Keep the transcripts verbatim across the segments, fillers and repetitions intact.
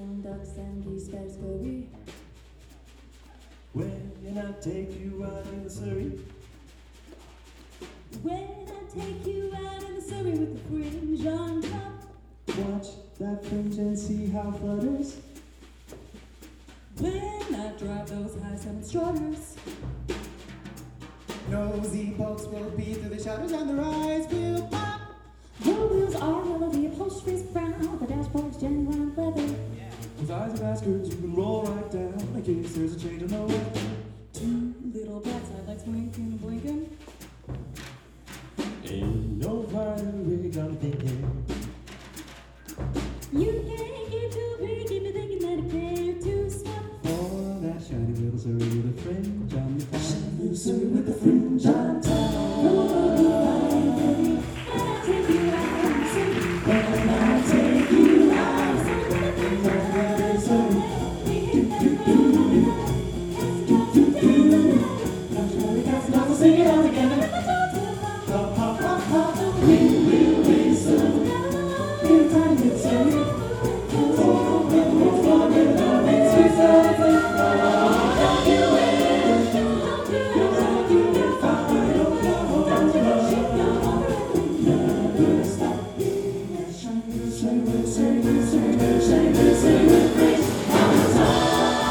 and ducks and geese fed scurry. When I take you out in the Surrey. When I take you out in the Surrey with the fringe on top. Watch that fringe and see how it flutters. When I drive those high seven strotters. Nosy folks will be through the shadows and their eyes will pop. The wheels are yellow, the upholstery's brown, the dashboard's genuine leather. With eyes of bastards, you can roll right down in case there's a change of no way. Two little black sidelights winking and blinking. Ain't no fire rig on thinking. You can't get too pretty, keep me thinking that I care to stop. For that shiny little Surrey with a fringe on the top. Shiny little Surrey with the fringe on top. When I take you out, sing it all together. Hop, hop, hop, hop. We will whistle. In time to say. Oh, oh, oh, with the wings we say. Don't you wait. Don't you wait. Fire, don't you never stop being a shiny Surrey, Surrey, Surrey, shiny Surrey with grace on the top.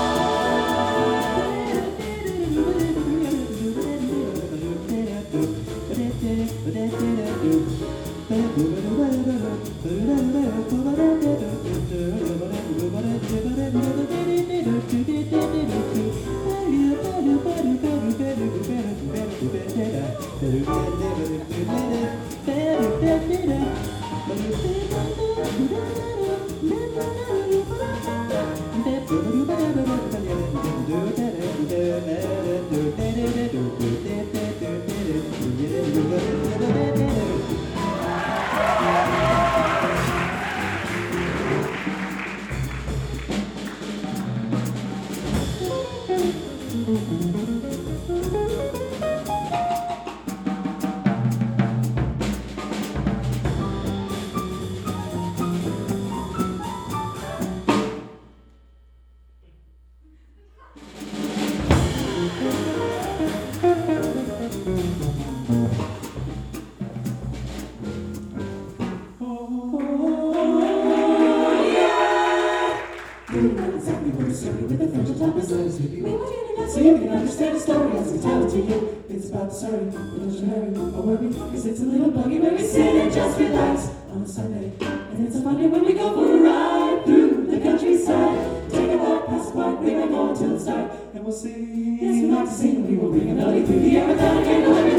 So you can understand the story as we tell it to you. It's about the Surrey, but don't you hurry or worry, cause it's a little buggy where we sit and just relax on a Sunday. And it's a fun day when we go for a ride through the countryside. Take a walk past the park, we may go until it's dark, and we'll sing. Yes, we like to sing, we will bring a melody through the air without a candle.